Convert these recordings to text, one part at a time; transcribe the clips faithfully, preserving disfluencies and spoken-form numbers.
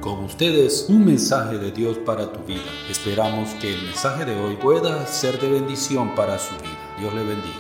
Con ustedes, un mensaje de Dios para tu vida. Esperamos que el mensaje de hoy pueda ser de bendición para su vida. Dios le bendiga.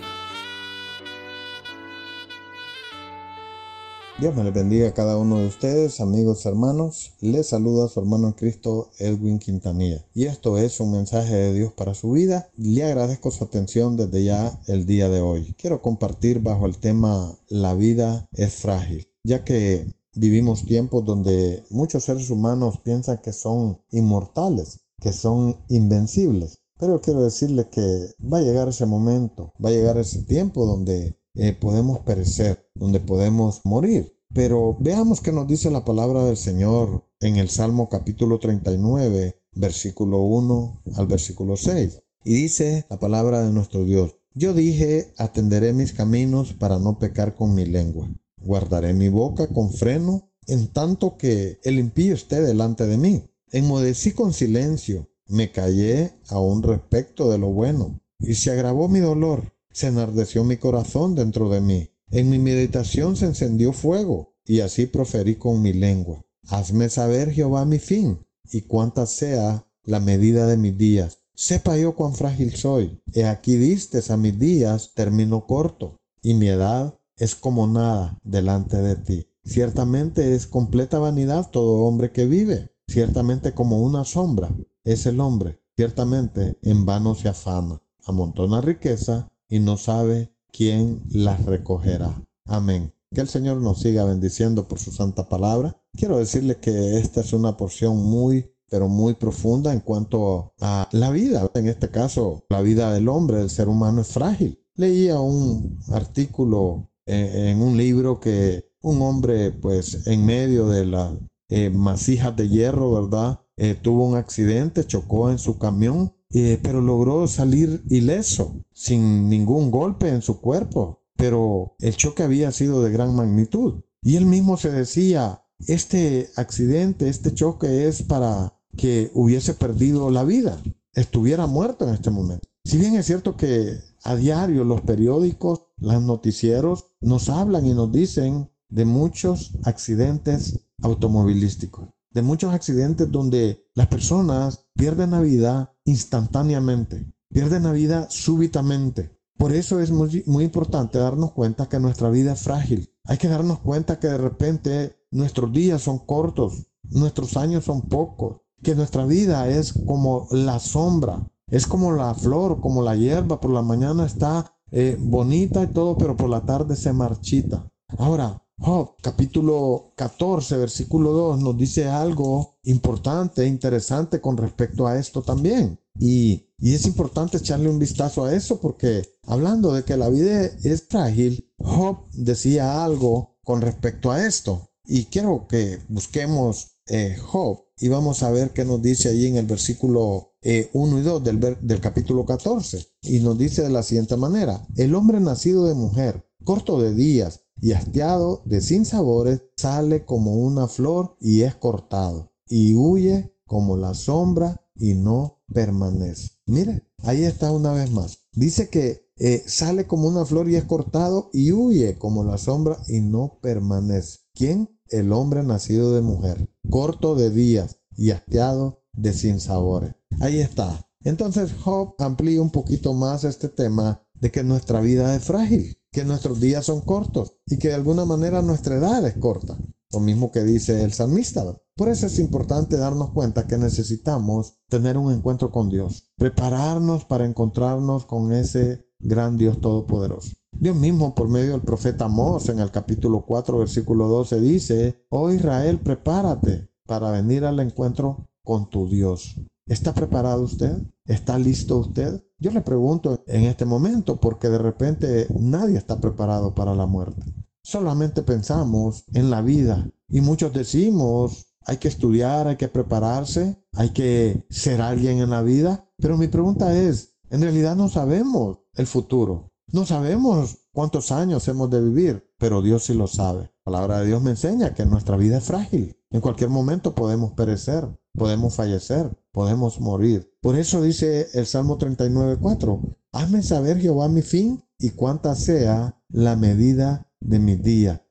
Dios me les bendiga a cada uno de ustedes, amigos, hermanos. Les saluda su hermano en Cristo, Edwin Quintanilla. Y esto es un mensaje de Dios para su vida. Le agradezco su atención desde ya el día de hoy. Quiero compartir bajo el tema La vida es frágil, ya que vivimos tiempos donde muchos seres humanos piensan que son inmortales, que son invencibles. Pero quiero decirles que va a llegar ese momento, va a llegar ese tiempo donde eh, podemos perecer, donde podemos morir. Pero veamos qué nos dice la palabra del Señor en el Salmo capítulo treinta y nueve, versículo uno al versículo seis. Y dice la palabra de nuestro Dios: Yo dije, atenderé mis caminos para no pecar con mi lengua. Guardaré mi boca con freno, en tanto que el impío esté delante de mí. Enmudecí con silencio, me callé aún respecto de lo bueno. Y se agravó mi dolor, se enardeció mi corazón dentro de mí. En mi meditación se encendió fuego, y así proferí con mi lengua. Hazme saber, Jehová, mi fin, y cuánta sea la medida de mis días. Sepa yo cuán frágil soy. He aquí distes a mis días término corto, y mi edad es como nada delante de ti. Ciertamente es completa vanidad todo hombre que vive. Ciertamente como una sombra es el hombre. Ciertamente en vano se afana. Amontona riqueza y no sabe quién las recogerá. Amén. Que el Señor nos siga bendiciendo por su santa palabra. Quiero decirle que esta es una porción muy, pero muy profunda en cuanto a la vida. En este caso, la vida del hombre, del ser humano, es frágil. Leía un artículo en un libro que un hombre, pues, en medio de las eh, masijas de hierro, ¿verdad? Eh, tuvo un accidente, chocó en su camión, eh, pero logró salir ileso, sin ningún golpe en su cuerpo. Pero el choque había sido de gran magnitud. Y él mismo se decía, este accidente, este choque es para que hubiese perdido la vida, estuviera muerto en este momento. Si bien es cierto que a diario los periódicos, los noticieros nos hablan y nos dicen de muchos accidentes automovilísticos, de muchos accidentes donde las personas pierden la vida instantáneamente, pierden la vida súbitamente. Por eso es muy, muy importante darnos cuenta que nuestra vida es frágil. Hay que darnos cuenta que de repente nuestros días son cortos, nuestros años son pocos, que nuestra vida es como la sombra. Es como la flor, como la hierba, por la mañana está eh, bonita y todo, pero por la tarde se marchita. Ahora, Job, capítulo catorce, versículo dos, nos dice algo importante, interesante con respecto a esto también. Y, y es importante echarle un vistazo a eso porque hablando de que la vida es frágil, Job decía algo con respecto a esto. Y quiero que busquemos eh, Job y vamos a ver qué nos dice allí en el versículo Eh, uno y dos del, del capítulo catorce, y nos dice de la siguiente manera: el hombre nacido de mujer, corto de días y hastiado de sinsabores, sale como una flor y es cortado, y huye como la sombra y no permanece. Mire, ahí está una vez más. Dice que eh, sale como una flor y es cortado y huye como la sombra y no permanece. ¿Quién? El hombre nacido de mujer, corto de días y hastiado de sinsabores. Ahí está. Entonces Job amplía un poquito más este tema de que nuestra vida es frágil, que nuestros días son cortos y que de alguna manera nuestra edad es corta. Lo mismo que dice el salmista. Por eso es importante darnos cuenta que necesitamos tener un encuentro con Dios, prepararnos para encontrarnos con ese gran Dios todopoderoso. Dios mismo, por medio del profeta Amós, en el capítulo cuatro, versículo doce, dice: Oh Israel, prepárate para venir al encuentro con tu Dios. ¿Está preparado usted? ¿Está listo usted? Yo le pregunto en este momento porque de repente nadie está preparado para la muerte. Solamente pensamos en la vida y muchos decimos, hay que estudiar, hay que prepararse, hay que ser alguien en la vida. Pero mi pregunta es, en realidad no sabemos el futuro. No sabemos cuántos años hemos de vivir, pero Dios sí lo sabe. La palabra de Dios me enseña que nuestra vida es frágil. En cualquier momento podemos perecer, podemos fallecer, podemos morir. Por eso dice el Salmo treinta y nueve, cuatro: Hazme saber, Jehová, mi fin y cuánta sea la medida de mis días.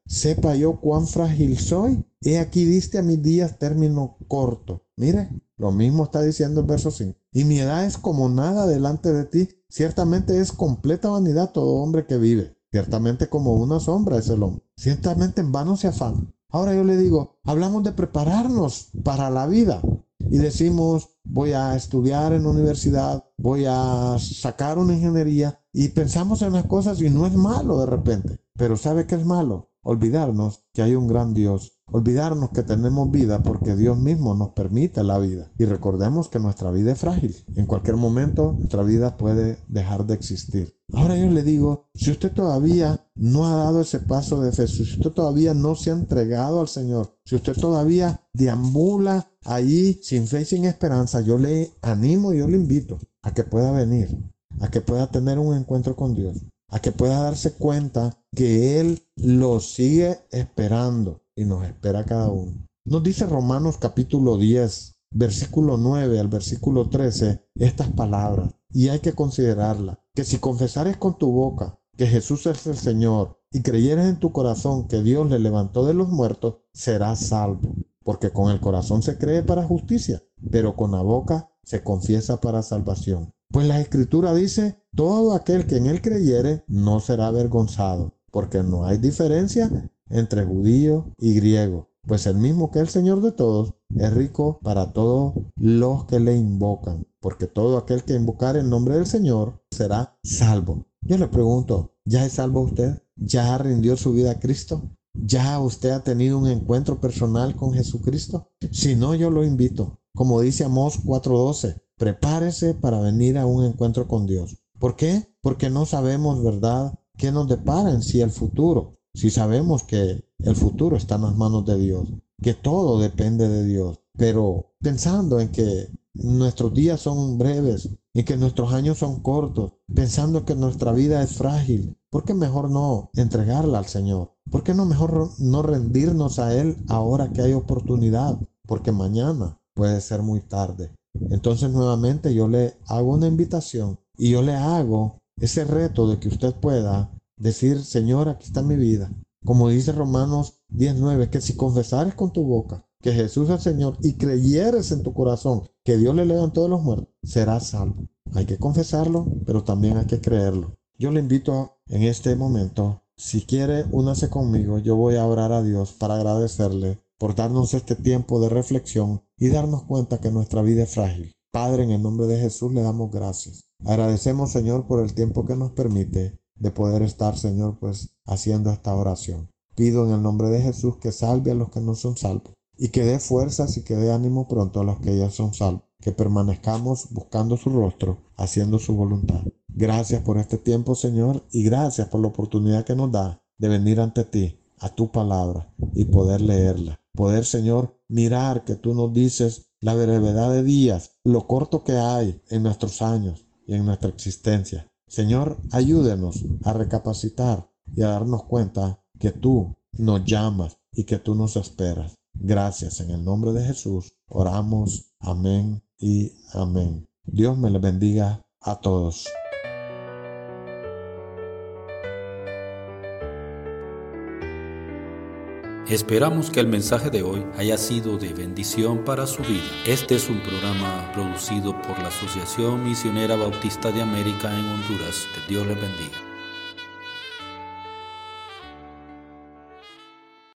sepa yo cuán frágil soy. He aquí diste a mis días término corto. Mire, lo mismo está diciendo el verso cinco. Y mi edad es como nada delante de ti. Ciertamente es completa vanidad todo hombre que vive. Ciertamente como una sombra es el hombre. Ciertamente en vano se afana. Ahora yo le digo, hablamos de prepararnos para la vida. Y decimos, voy a estudiar en la universidad, voy a sacar una ingeniería. Y pensamos en las cosas y no es malo de repente. Pero ¿sabe qué es malo? Olvidarnos que hay un gran Dios. Olvidarnos que tenemos vida porque Dios mismo nos permite la vida. Y recordemos que nuestra vida es frágil. En cualquier momento nuestra vida puede dejar de existir. Ahora yo le digo, si usted todavía no ha dado ese paso de fe, si usted todavía no se ha entregado al Señor, si usted todavía deambula allí sin fe y sin esperanza, yo le animo, yo le invito a que pueda venir, a que pueda tener un encuentro con Dios, a que pueda darse cuenta que Él lo sigue esperando y nos espera cada uno. Nos dice Romanos capítulo diez, versículo nueve al versículo trece, estas palabras, y hay que considerarlas, que si confesares con tu boca que Jesús es el Señor y creyeres en tu corazón que Dios le levantó de los muertos, serás salvo. Porque con el corazón se cree para justicia, pero con la boca se confiesa para salvación. Pues la Escritura dice, todo aquel que en él creyere no será avergonzado, porque no hay diferencia entre judío y griego, pues el mismo que el Señor de todos es rico para todos los que le invocan, porque todo aquel que invocar el nombre del Señor será salvo. Yo le pregunto, ¿ya es salvo usted? ¿Ya rindió su vida a Cristo? ¿Ya usted ha tenido un encuentro personal con Jesucristo? Si no, yo lo invito. Como dice Amós cuatro doce, prepárese para venir a un encuentro con Dios. ¿Por qué? Porque no sabemos, ¿verdad?, qué nos depara en sí el futuro. Si sabemos que el futuro está en las manos de Dios, que todo depende de Dios, pero pensando en que nuestros días son breves y que nuestros años son cortos, pensando que nuestra vida es frágil, ¿por qué mejor no entregarla al Señor? ¿Por qué no mejor no rendirnos a Él ahora que hay oportunidad? Porque mañana puede ser muy tarde. Entonces nuevamente yo le hago una invitación y yo le hago ese reto de que usted pueda decir, Señor, aquí está mi vida. Como dice Romanos diez nueve, que si confesares con tu boca que Jesús es el Señor y creyeres en tu corazón que Dios le levantó de los muertos, serás salvo. Hay que confesarlo, pero también hay que creerlo. Yo le invito en este momento, si quiere, únase conmigo. Yo voy a orar a Dios para agradecerle por darnos este tiempo de reflexión y darnos cuenta que nuestra vida es frágil. Padre, en el nombre de Jesús le damos gracias. Agradecemos, Señor, por el tiempo que nos permite de poder estar, Señor, pues haciendo esta oración. Pido en el nombre de Jesús que salve a los que no son salvos y que dé fuerzas y que dé ánimo pronto a los que ya son salvos. Que permanezcamos buscando su rostro, haciendo su voluntad. Gracias por este tiempo, Señor, y gracias por la oportunidad que nos da de venir ante ti, a tu palabra, y poder leerla. Poder, Señor, mirar que tú nos dices la brevedad de días, lo corto que hay en nuestros años y en nuestra existencia. Señor, ayúdenos a recapacitar y a darnos cuenta que tú nos llamas y que tú nos esperas. Gracias, en el nombre de Jesús, oramos. Amén y amén. Dios me les bendiga a todos. Esperamos que el mensaje de hoy haya sido de bendición para su vida. Este es un programa producido por la Asociación Misionera Bautista de América en Honduras. Que Dios les bendiga.